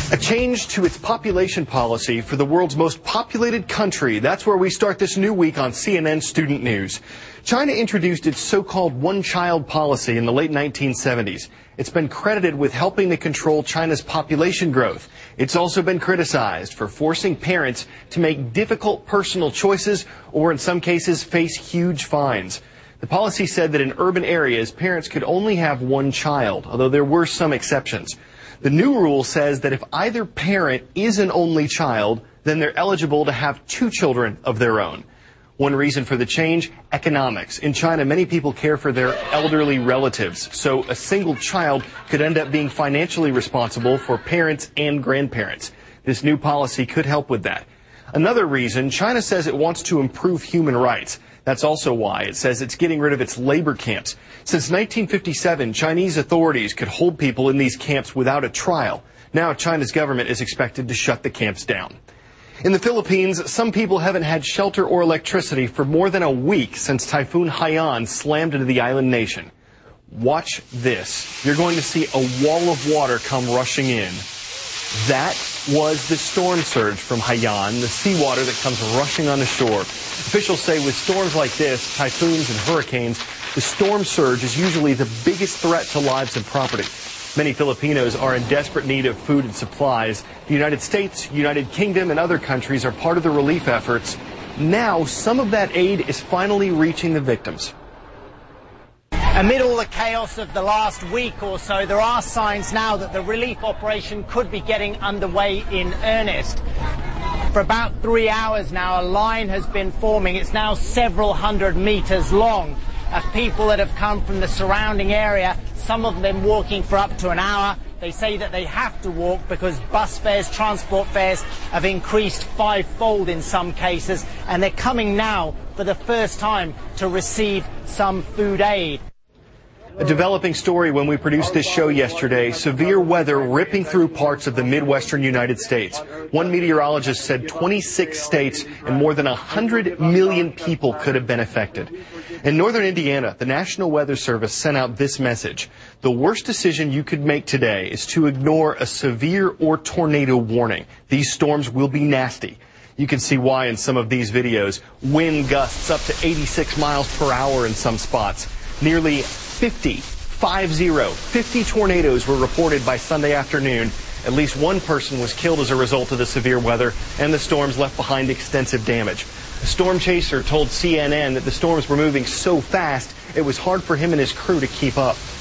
A change to its population policy for the world's most populated country. That's where we start this new week on CNN Student News. China introduced its so-called one-child policy in the late 1970s. It's been credited with helping to control China's population growth. It's also been criticized for forcing parents to make difficult personal choices or, in some cases, face huge fines. The policy said that in urban areas, parents could only have one child, although there were some exceptions. The new rule says that if either parent is an only child, then they're eligible to have two children of their own. One reason for the change, economics. In China, many people care for their elderly relatives, so a single child could end up being financially responsible for parents and grandparents. This new policy could help with that. Another reason, China says it wants to improve human rights. That's also why it says it's getting rid of its labor camps. Since 1957, Chinese authorities could hold people in these camps without a trial. Now China's government is expected to shut the camps down. In the Philippines, some people haven't had shelter or electricity for more than a week since Typhoon Haiyan slammed into the island nation. Watch this. You're going to see a wall of water come rushing in. That was the storm surge from Haiyan, the seawater that comes rushing on the shore. Officials say with storms like this, typhoons and hurricanes, the storm surge is usually the biggest threat to lives and property. Many Filipinos are in desperate need of food and supplies. The United States, United Kingdom, and other countries are part of the relief efforts. Now, some of that aid is finally reaching the victims. Amid all the chaos of the last week or so, there are signs now that the relief operation could be getting underway in earnest. For about 3 hours now, a line has been forming. It's now several hundred meters long of people that have come from the surrounding area, some of them walking for up to an hour. They say that they have to walk because bus fares, transport fares have increased fivefold in some cases, and they're coming now for the first time to receive some food aid. A developing story when we produced this show yesterday, severe weather ripping through parts of the Midwestern United States. One meteorologist said 26 states and more than 100 million people could have been affected. In northern Indiana, the National Weather Service sent out this message. The worst decision you could make today is to ignore a severe or tornado warning. These storms will be nasty. You can see why in some of these videos. Wind gusts up to 86 miles per hour in some spots. Nearly 50 tornadoes were reported by Sunday afternoon. At least one person was killed as a result of the severe weather, and the storms left behind extensive damage. A storm chaser told CNN that the storms were moving so fast, it was hard for him and his crew to keep up.